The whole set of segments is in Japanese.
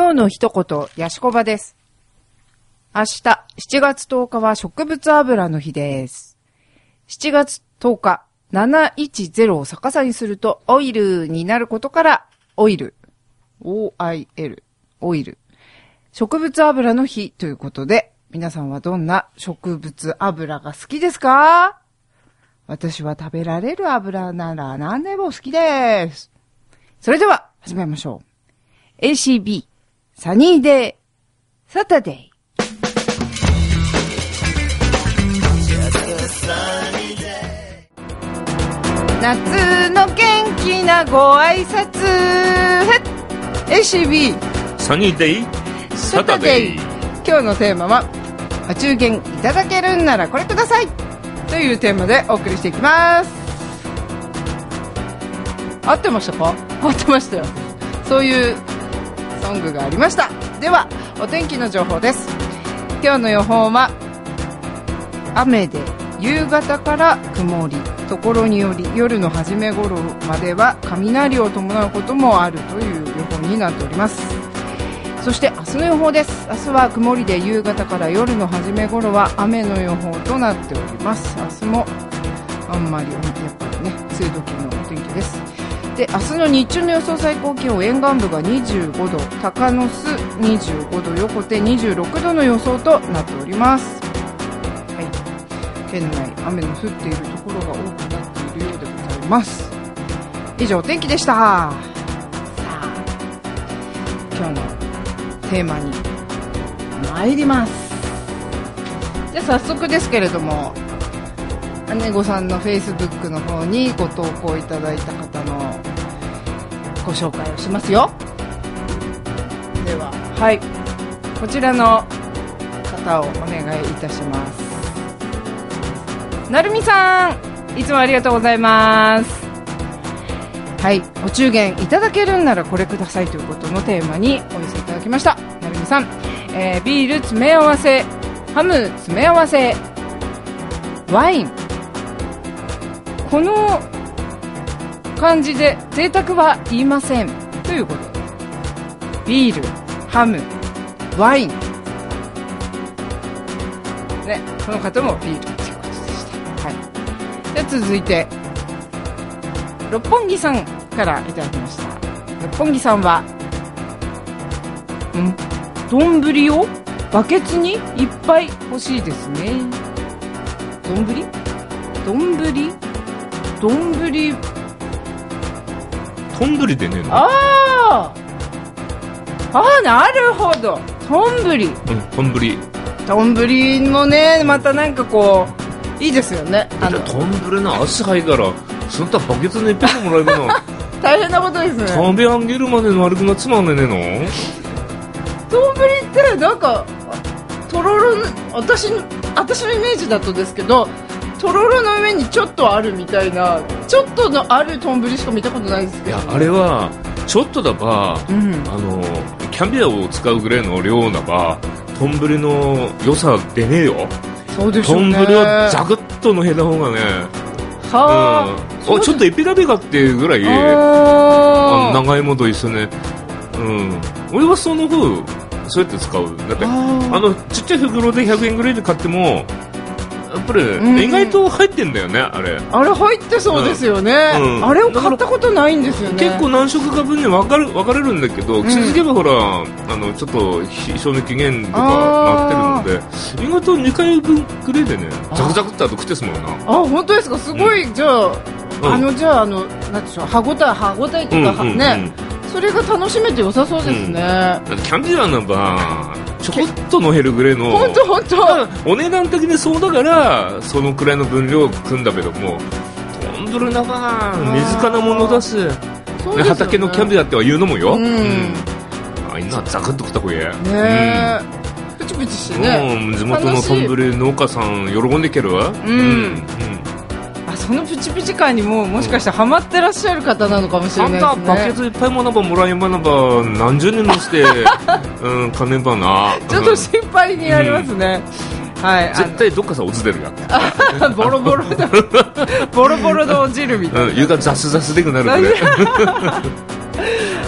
今日の一言、ヤシコバです。明日、7月10日は植物油の日です。7月10日、710を逆さにすると、オイルになることから、オイル。OIL。オイル。植物油の日ということで、皆さんはどんな植物油が好きですか？私は食べられる油なら何でも好きです。それでは、始めましょう。ACB、サニーデー、サタデー。夏の元気なご挨拶。ACB、 サニーデー、サタデー。 今日のテーマは、お中元いただけるんならこれくださいというテーマでお送りしていきます。合ってましたか？合ってましたよ。そういうソングがありました。ではお天気の情報です。今日の予報は雨で夕方から曇り、ところにより夜の初め頃までは雷を伴うこともあるという予報になっております。そして明日の予報です。明日は曇りで夕方から夜の初め頃は雨の予報となっております。明日もあんまりやっぱりね、梅雨時のお天気です。で、明日の日中の予想最高気温、沿岸部が25度、鷹巣25度、横手26度の予想となっております。はい。県内雨の降っているところが多くなっているようでございます。以上、お天気でした。さあ、今日のテーマに参ります。じゃあ早速ですけれども、姉御さんの Facebook の方にご投稿いただいた方のご紹介をしますよ。では、はい、こちらの方をお願いいたします。なるみさん、いつもありがとうございます。はい、お中元いただけるんならこれくださいということのテーマにお寄せいただきました。なるみさん、ビール詰め合わせ、ハム詰め合わせ、ワイン、この感じで贅沢は言いませんということで、ビール、ハム、ワインね、この方もビールということでした。はい。では続いて六本木さんからいただきました。六本木さんは丼をバケツにいっぱい欲しいですね。丼でねえの？ ああ、なるほど。丼もね、またなんかこういいですよね。 丼の足入ったらそんなバケツにいっぱいもらえるの大変なことですね。 食べ上げるまでの悪くなっつまんねえの？ 丼ってなんかとろろ、私のイメージだとですけど、とろろの上にちょっとあるみたいな、ちょっとのある丼しか見たことないですけど、ね、 いや、あれはちょっとだば、キャビアを使うぐらいの量なば丼の良さ出ねえよ。 そうでしょうね。 丼はザクッとのへた方がね、ちょっとエピラビかっていうぐらい長芋と一緒ね。俺はその風そうやって使う。だってちっちゃい袋で100円ぐらいで買ってもやっぱり意外と入ってんだよね、あれ入ってそうですよね。あれを買ったことないんですよね。 結構何食か分に分かれるんだけど、気づけばほらちょっと賞味期限とかなってるので、意外と2回分くらいでね、ザクザクって後食ってすもんな。 本当ですか？すごい。じゃあなんでしょう、歯ごたえっていうかね、それが楽しめて良さそうですね。 キャンディーなんばちょこっとの減るぐらいの、 本当お値段的にそうだからそのくらいの分量組んだけども、丼なか身近なものだし、畑のキャンディーっては言うのもよ。あいなザクッと食った方がいいね。 プチプチしてね、 地元の丼農家さん喜んでいけるわ。 そのプチプチ感にもしかしてハマってらっしゃる方なのかもしれないですね。 あんたバケツいっぱいもらばもらえばなば何十年もして金ばなちょっと心配になりますね。はい、 絶対どっかさ落ちてるやんボロボロで落ちるみたいな、 床ザスザスでくなるんで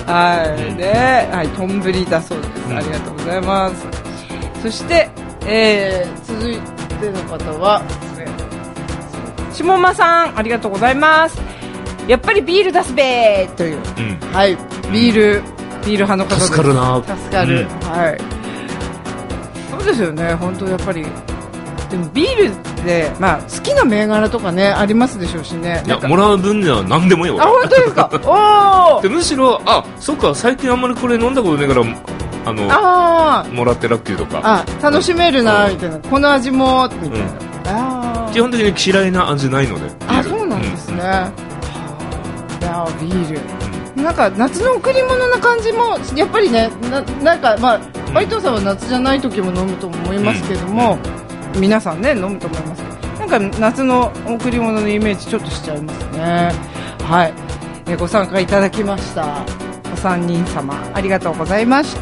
はいね、はい、とんぶりだそうです。ありがとうございます。そして、続いての方は下間さん、ありがとうございます。やっぱりビール出すべーという、はい、ビール派の方です。 助かるな。 助かる、はい。そうですよね、本当やっぱり。でもビールで、まあ、好きな銘柄とかねありますでしょうしね。 いや、もらう分には何でもいいよ。 あ、本当ですか。おー。 でむしろ、あ、そっか、最近あんまりこれ飲んだことないからもらってラッキーとか、 楽しめるなみたいな、この味もみたいな、 基本的に嫌いな味ないので。 そうなんですね、いやビール、なんか夏の贈り物な感じもやっぱりね、なんかまあバイトさんは夏じゃない時も飲むと思いますけども、皆さんね飲むと思いますけど、なんか夏の贈り物のイメージちょっとしちゃいますね。はい、ご参加いただきましたお三人様ありがとうございました。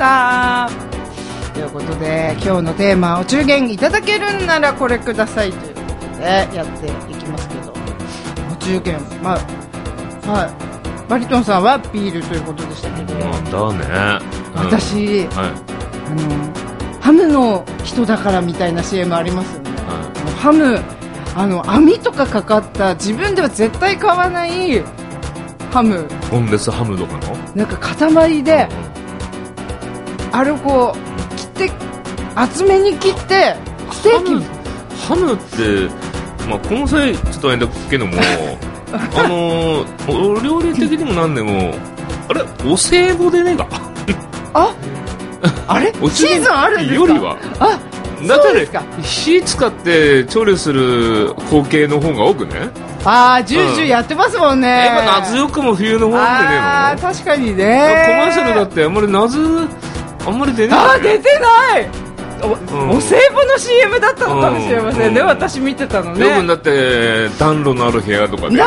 ということで今日のテーマ、お中元いただけるんならこれくださいということでやっていきますけど、お中元、まあ、はい、バリトンさんはビールということでしたけど、 だね、 私、ハムの人だからみたいな CM ありますよね、ハム、網とかかかった自分では絶対買わないハム、 ボンレスハムとかのなんか塊で、あれをこう切って厚めに切ってステーキハムって、まあ、この際ちょっとあれだけどもお料理的にもなんでもあれお歳暮でねえかあれシーズンあるんですか。 よりはだから火使って調理する光景の方が多くね。 ジュージューやってますもんね。 やっぱ夏よくも冬の方なんでね。 確かにね。 コマーシャルだってあんまり夏あんまり出ない、 出てない。お歳暮の CM だったのかもしれませんね、私見てたのね。 よくだって暖炉のある部屋とかで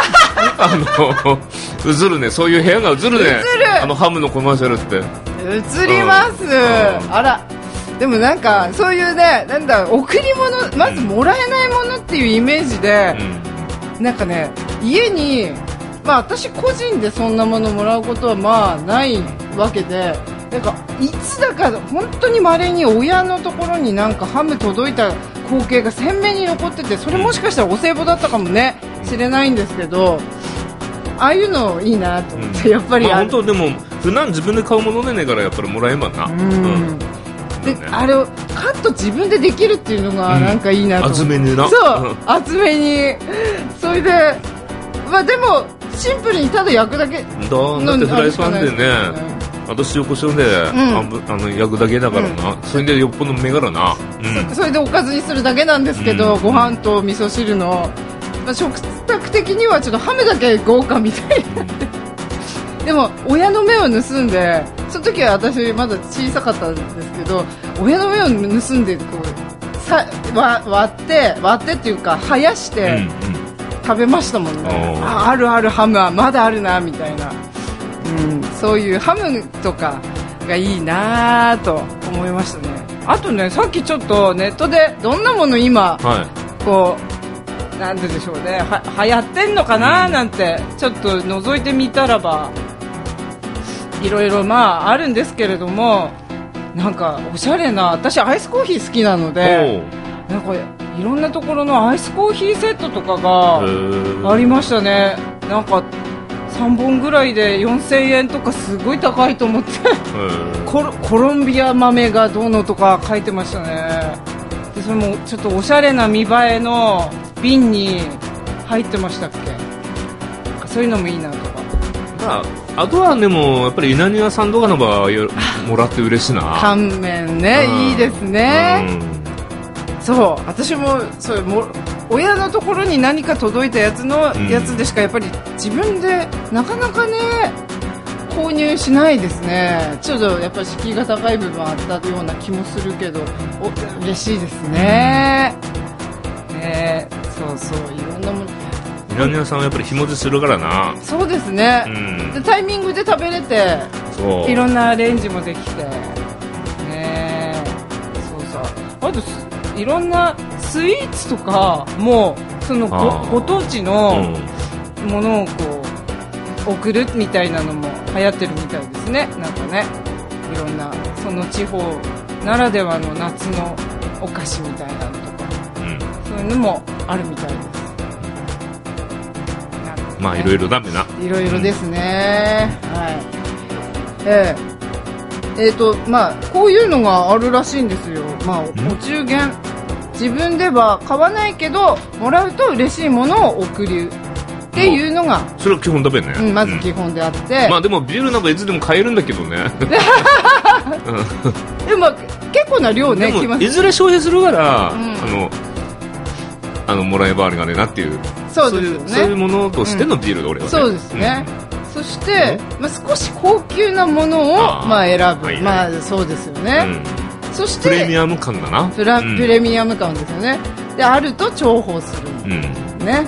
映るね、そういう部屋が映るね、ハムのコマーシャルって映ります、あら。でもなんかそういうね、なんだ贈り物、まずもらえないものっていうイメージで、なんかね、家に、まあ私個人でそんなものもらうことはまあないわけで、なんかいつだか本当に稀に親のところになんかハム届いた光景が鮮明に残ってて、それもしかしたらお歳暮だったかもね知れないんですけど、ああいうのいいなと思って、やっぱり本当でも普段自分で買うものでねえからやっぱりもらえばな。 で、あれをカット自分でできるっていうのがなんかいいなと思って、 厚めにな、 そう厚めに、それでまあでもシンプルにただ焼くだけだってフライパンでね、私塩コショウで、焼くだけだからな、それでよっぽど目柄な、 それでおかずにするだけなんですけど、ご飯と味噌汁の、まあ、食卓的にはちょっとハムだけ豪華みたいになってでも親の目を盗んで、その時は私まだ小さかったんですけど、親の目を盗んでこう割ってっていうか生やして食べましたもんね。あるあるハムはまだあるなみたいな、そういうハムとかがいいなと思いましたね。あとね、さっきちょっとネットでどんなもの今、こうなんでしょうね、流行ってんのかななんてちょっと覗いてみたらば、いろいろまああるんですけれども、なんかおしゃれな、私アイスコーヒー好きなので、なんかいろんなところのアイスコーヒーセットとかがありましたね。なんか3本ぐらいで4000円とかすごい高いと思ってコロンビア豆がどうのとか書いてましたね。でそれもちょっとおしゃれな見栄えの瓶に入ってましたっけ。そういうのもいいなとか、 あとはでもやっぱり稲庭さんとかの場合もらって嬉しいな。 乾麺ね、いいですね。そう、私もそうも親のところに何か届いたやつでしかやっぱり自分でなかなかね購入しないですね。ちょっとやっぱり敷居が高い部分あったような気もするけど、嬉しいですね。そういろんなもの。 稲庭さんはやっぱり日持ちするからな。 そうですね、でタイミングで食べれて、いろんなアレンジもできてね。あといろんなスイーツとかもそのご当地のものをこう送るみたいなのも流行ってるみたいですね。なんかね、いろんなその地方ならではの夏のお菓子みたいなのとか、そういうのもあるみたいです。 まあいろいろだめな。 いろいろですね。はい。まあこういうのがあるらしいんですよ。まあお中元、自分では買わないけどもらうと嬉しいものを送るっていうのが、 それは基本だべね。 まず基本であって、 まあでもビールなんかいつでも買えるんだけどね。 でも結構な量ね、 でもいずれ消費するから、もらえばあれがねなっていう、 そうですよね。 そういうものとしてのビールで俺はね。 そうですね。そして、少し高級なものを選ぶ、まあそうですよね。そしてプレミアム感だな。 プレミアム感ですよね。であると重宝するね。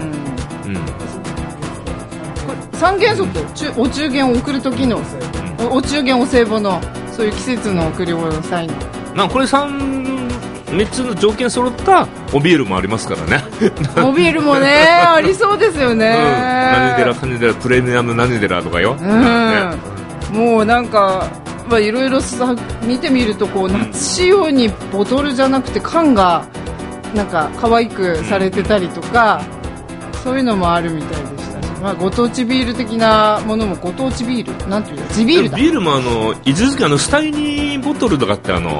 三原則、お中元を送る時のお中元お歳暮のそういう季節の贈り物の際に、 これ3つの条件揃ったおビールもありますからね。 おビールもねありそうですよね。 何でらかにでらプレミアム何でらとかよ。 もうなんかいろいろ見てみるとこう夏仕様にボトルじゃなくて缶がなんか可愛くされてたりとか、そういうのもあるみたいでしたし、ご当地ビール的なものもご当地ビールなんていうの、地ビールだ。 ビールも伊豆月スタイニーボトルとかってね、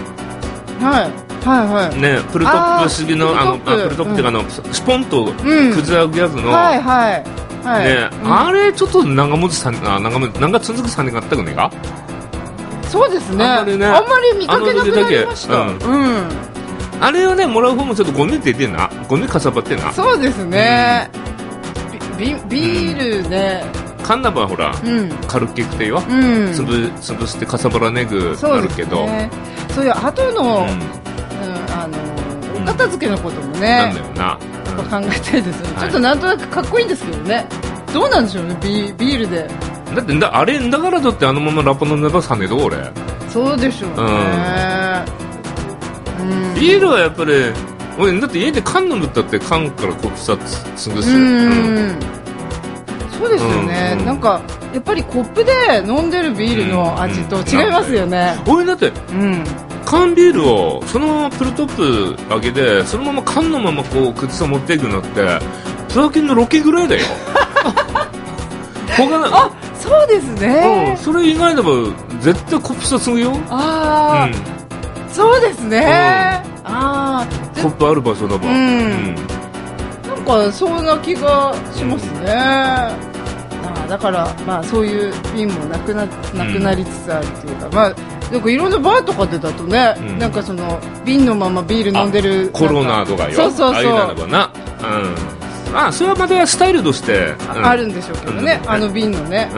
プルトップ式のプルトップっていうかスポンとくず上げやつの、あれちょっと長続くさんがあったくねえか。 そうですね。あんまり見かけなくなりました。 あれをねもらう方もちょっとゴミ出てんな、ゴミかさばってんな。 そうですね。ビールね。 カンナバはほら、軽くてよ、潰してかさばらねぐなるけど、 そういう後のお片付けのこともね、考えたいですよね。ちょっとなんとなくかっこいいんですけどね。どうなんでしょうね、ビールで。 だってあれだからだってままラッパのネタさねえど俺。 そうでしょうね。 ビールはやっぱり俺だって家で缶飲むったって缶からコップさつぐすよ。そうですよね。なんかやっぱりコップで飲んでるビールの味と違いますよね。 俺だって缶ビールをそのままプルトップ上げてそのまま缶のままこう口さ持っていくのってプラキンのロケぐらいだよ。 そうですね。 それ以外でも絶対コップさつぐよ。 そうですね。 コップある場所だば。なんかそんな気がしますね。だからそういう瓶もなくなりつつあるというか、なんかいろんなバーとかでだとね、なんかその瓶のままビール飲んでるコロナとかよ。 そうあれならばな。それはまたスタイルとしてあるんでしょうけどね、瓶のね。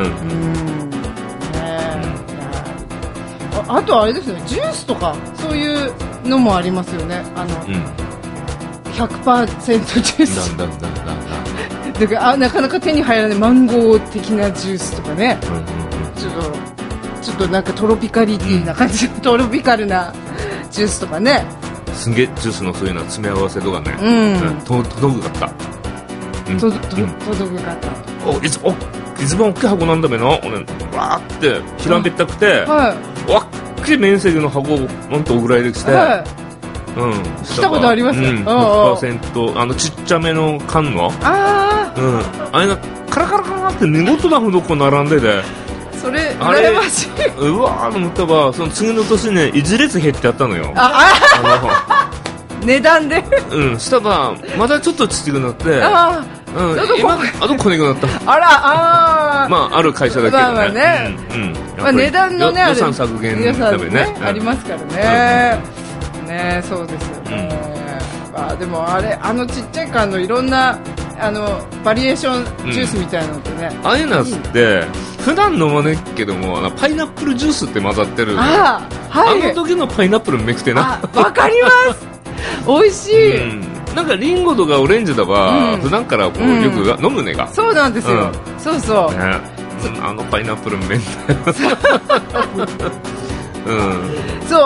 あとあれですね、ジュースとかそういうのもありますよね。100% ジュースだからなかなか手に入らないマンゴー的なジュースとかね、ちょっとなんかトロピカリティな感じ、トロピカルなジュースとかね。 すげえジュースのそういうの詰め合わせとかね、届くかった。 届くかった。 一番大きい箱なんだべな。俺わーって平べったくて、わっきり面積の箱をなんとおぐらいできて、 来たことあります。 100% ちっちゃめの缶のあれがカラカラカラって見事なほどこう並んでて、 それ羨ましい。 うわーと思ったばその次の年ね1列減ってあったのよ。 値段でしたばまだちょっとちっちゃくなって、今あとこねくなった。ある会社だけどね。 値段のね予算削減のためねありますからね。そうですよね。でもちっちゃい缶のいろんなバリエーションジュースみたいなのってね、 ああいうのって普段飲まねえけどもパイナップルジュースって混ざってる。あの時のパイナップルめくてな。 わかります。美味しい。 なんかリンゴとかオレンジとか普段からこうよく飲むねが。 そうなんですよ。そうそう。 パイナップルめんだよ。 そう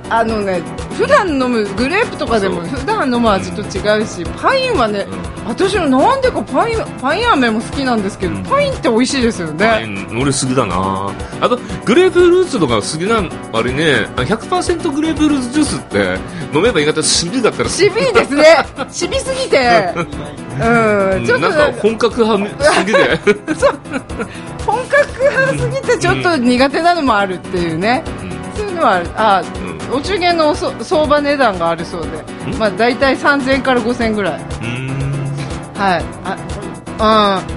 普段飲むグレープとかでも普段飲む味と違うし、パインはね、私もなんでかパイン飴も好きなんですけど、パインって美味しいですよね。 パイン俺好きだな。あとグレープフルーツとか好きなあれね、100% グレープフルーツジュースって飲めば意外としびだったらしびですね。しびすぎてちょっとなんか本格派すぎで本格派すぎてちょっと苦手なのもあるっていうね、そういうのはある。お中元の相場値段があるそうで、まあ、大体3000円から5000円ぐらい。はい。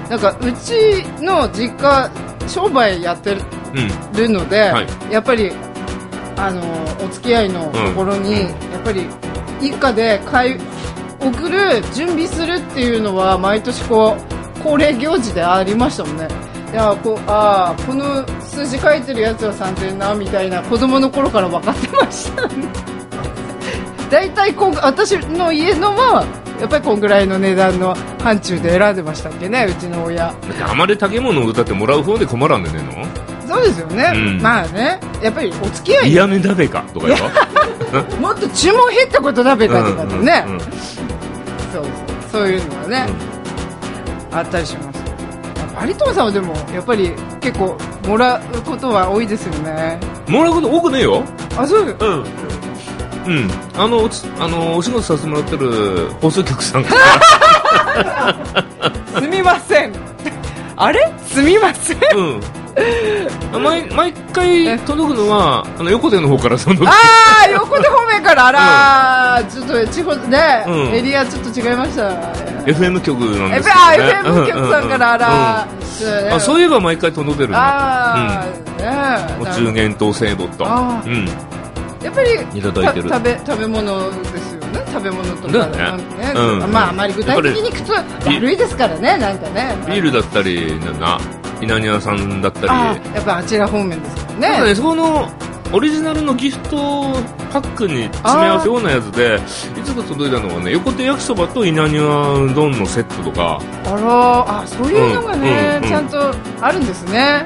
なんかうちの実家商売やってるので、やっぱりお付き合いのところに、やっぱり一家で送る準備するっていうのは毎年恒例行事でありましたもんね。いやこの数字書いてるやつは3000円なみたいな、子供の頃から分かってましたね。だいたい私の家のはやっぱりこんぐらいの値段の範疇で選んでましたっけね、うちの親。だってあまり竹物を歌ってもらう方で困らんでねえの。そうですよね、まあね、やっぱりお付き合い嫌めだべかとかよもっと注文減ったことだべかとかでね、そういうのがね、あったりします。バリトンさんはでもやっぱり結構もらうことは多いですよね。 もらうこと多くねえよ。 あ、そうです。 お仕事させてもらってる放送局さんからすみませんあれすみません、 毎回届くのは横手の方から届く。 横手方面から、ちょっと地方ね、エリアちょっと違いました。 FM 局なんですけどね。 FM 局さんからそういえば毎回届けるな。お中元と聖母と。やっぱりいただいてる食べ物ですよね。食べ物とかまああまり具体的にいくと悪いですからね、なんかね。 ビールだったり稲庭さんだったり、 やっぱあちら方面ですからね。 なんかね、そのオリジナルのギフトパックに詰め合わせようなやつで、いつか届いたのはね、横手焼きそばと稲庭うどんのセットとか。 そういうのがね、ちゃんとあるんですね。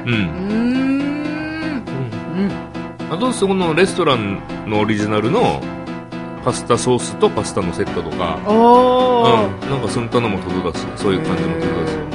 あとそこのレストランのオリジナルのパスタソースとパスタのセットとか、なんかそんなのも届かす、そういう感じも届かす。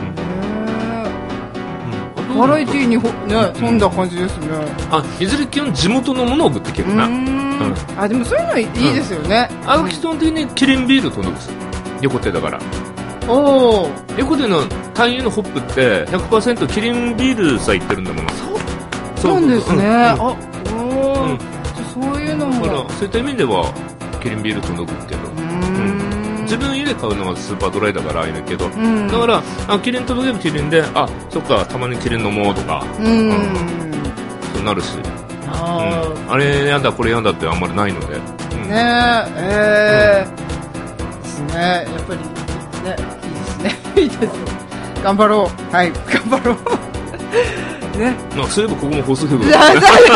バラエティーに富んだ感じですね。 いずれ基本地元のものを送ってけるな。 でもそういうのいいですよね。 基本的にキリンビール届くす、横手だから。横手の単位のホップって 100% キリンビールさえ言ってるんだもん。 そうなんですね。そういうのも。 そういった意味ではキリンビール届くけど、自分家で買うのはスーパードライだからあれだけど、だからキリン届けばキリンで、そっか、たまにキリン飲もうとか、そうなるし、あれやだこれやだってあんまりないので。 ですね。やっぱりね、いいですね。いいです。頑張ろう。はい、頑張ろう。ね、 そういえばここも放送局なん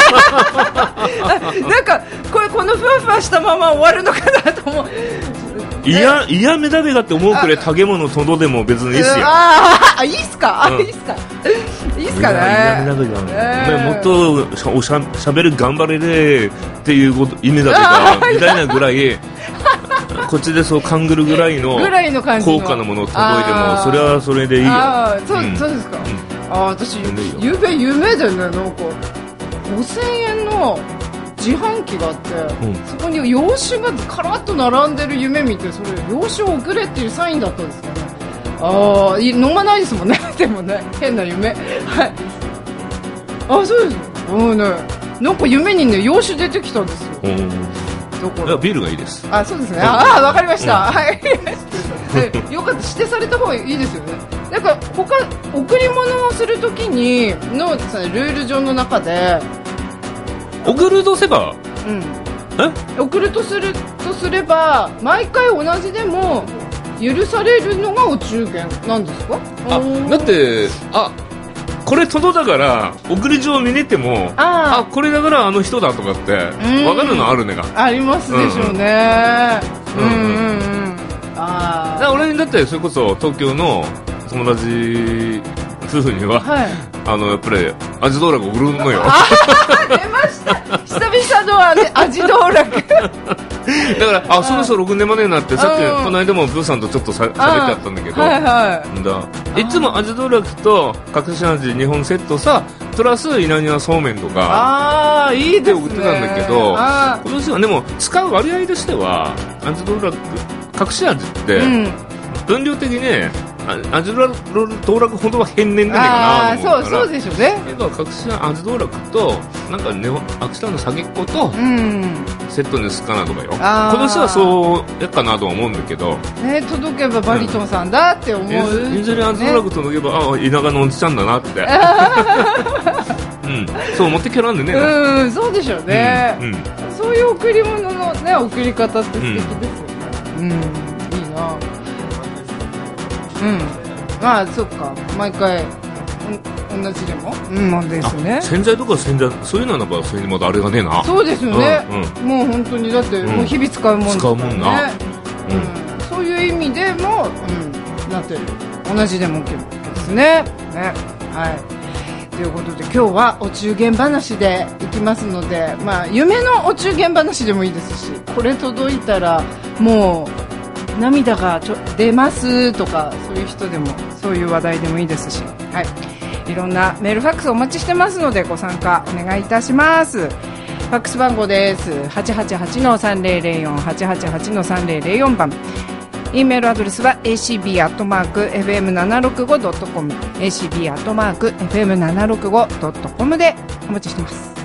かこのふわふわしたまま終わるのかなと思う。 いやめだべがって思うくらい食べ物とどでも別にいいっすよ。 いいっすか、いいっすか、いいっすかね。 いやめだべがもっとしゃべる頑張れれっていう意味だとかみたいなぐらいこっちでそう勘ぐるぐらいの高価なものを届いてもそれはそれでいいよ。 そうですか。私夢でね、なんか5000円の自販機があって、そこに洋酒がカラッと並んでる夢見て、それ洋酒を送れっていうサインだったんですかね。飲まないですもんね。でもね、変な夢。はい。そうです。なんか夢にね、洋酒出てきたんですよ。 ビールがいいです。 そうですね。わかりました。はい。よかった、指定された方がいいですよね。なんか贈り物をするときにのルール上の中で、 送るとせば、 送るとすれば毎回同じでも許されるのがお中元なんですか？ だってこれ届だから送り状を見に行ってもこれだからあの人だとかって分かるのあるねがありますでしょうね。 俺にだってそれこそ東京の友達夫婦には、やっぱり味道楽送るのよ。 出ました。久々の味道だからそろそろ6年までになってさっきこの間もブーさんとちょっと喋ってあったんだけど、 はいはい、 いつも味道楽と隠し味2本セットさプラス稲庭そうめんとかいいですね売ってたんだけど、今年はでも使う割合としては味道楽隠し味って、分量的にね味道楽ほどは変然じゃないかなと思うから、 そうでしょうね。 隠し味道楽となんかね秋田の酒っ子とセットにすっかなとかよ、今年はそうやっかなとは思うんだけど、 届けばバリトンさんだって思う、 いずれ味道楽届けば、田舎のおじちゃんだなってそう思ってきゃなんでね。 そうでしょうね、そういう贈り物のね贈り方って素敵ですよね。いいな。まあそっか、毎回同じでもですね。 洗剤とかそういうのはなんかそれにまだあれがねえな。 そうですよね、もう本当にだってもう日々使うもんですからね。使うもんな、そういう意味でも、だって同じでも OK ですね。はい、ということで今日はお中元話でいきますので、夢のお中元話でもいいですし、これ届いたらもう涙が出ますとか、そういう人でもそういう話題でもいいですし、いろんなメールファックスお待ちしてますのでご参加お願いいたします。ファックス番号です。 888-3004 888-3004 番。 E メールアドレスは acb@fm765.com acb@fm765.com でお待ちしてます。